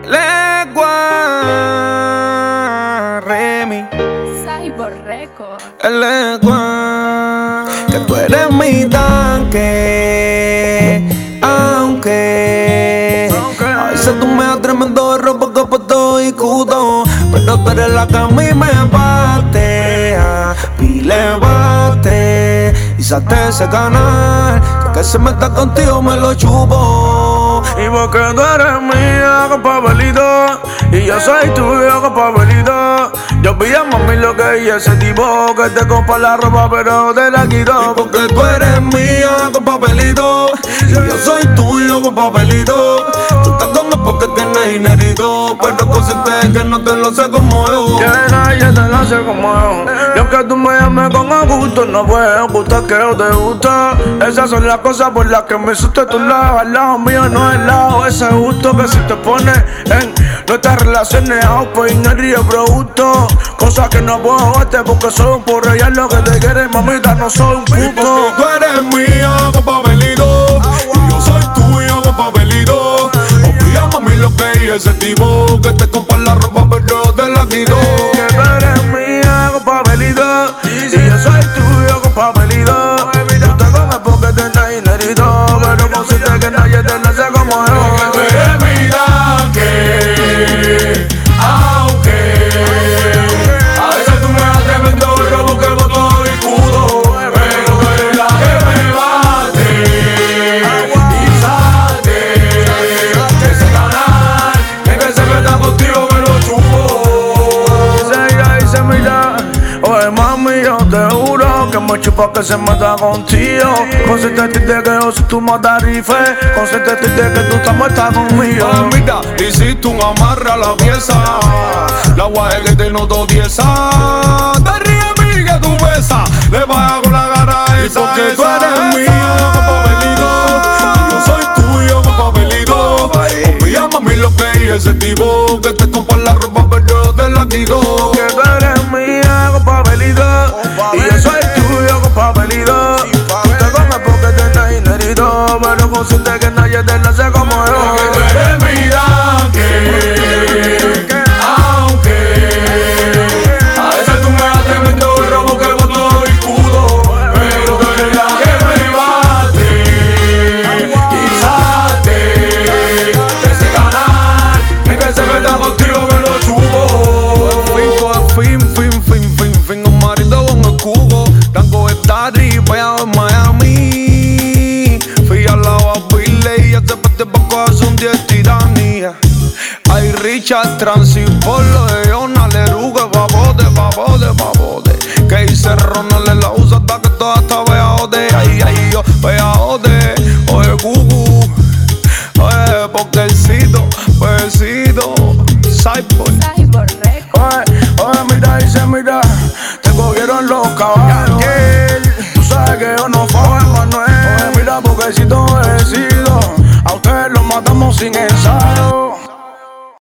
Legua Remy Cyborg Record. El Legua, que tú eres mi tanque, aunque a veces tú me das tremendo robo, capoto y cudo, pero tú eres la que a mí me batea, pile bate y salte ese canal, que se meta contigo me lo chupo. Y porque tú eres mía, papelito, y yo soy tuyo, papelito. Yo vi a mami lo que hice ese tipo que te compra la ropa pero te la quito. Y porque tú eres mía con papelito, y yo soy tuyo con papelito. Tú estás con él porque tienes dinerito, pero consiste que no te lo sé como yo. Que nadie te lo hace como yo. Y aunque tú me llames con gusto, no puedes gustar que yo te gusta. Esas son las cosas por las que me asusta tu lado. Al lado mío no es lado, ese gusto que si te pones en nuestras relaciones aupa y no ríe producto. Cosas que no puedo darte porque soy un porro y es lo que te quieres, mamita, no soy un puto. Tú eres mía con papelito, y yo soy tuyo con papelito. Olvida mami lo que hice ese tipo que te compra la ropa pero te la quito. Que tú eres mía con papelito, y yo soy tuyo con papelito. Tú te comes porque tienes dinerito, pero consiste que nadie te lo hace como yo. Tú eres mi tanque, aunque a veces tú me das tremendo robo que boto y cudo, pero tú eres la que me bate y salte de ese canal, que se meta contigo me lo chupo. Se mira, oye mami, yo te juro que me chupa que se meta contigo. Consciente de que yo soy tu matarife, consciente de que tú estás conmigo. Mira, hiciste un amarre a la pieza, la guay que te noto tiesa. Te ríes mí que tú besas, le bajas con la cara esa. Porque tú eres mía con papelito, y yo soy tuyo con papelito. Olvida mami lo que hice ese tipo que te compra la ropa pero yo te la quito. Que tú eres mía con papelito, y yo soy tuyo con papelito. Tú te comes porque tienes dinerito, pero consciente que nadie te lo hace como yo. Porque tú eres mi tanque, aunque a veces tú me das tremendo robo que boto y cudo, pero tú eres la que me bate y salte de ese canal, que se meta contigo me lo chupo. Fin, un marido con el cubo, Rango está ripeado en Miami. Fui al lado a Billy y hace poco hace un día de tiranía. Hay Richard Transi por lo de Jonah, Leruga, babote. Que hice Ronald le la usa hasta que toda está peajote. Ay, yo peajote. Oye, Gugu, oye, pokercito, besito, Cyborg. Cyborg Record.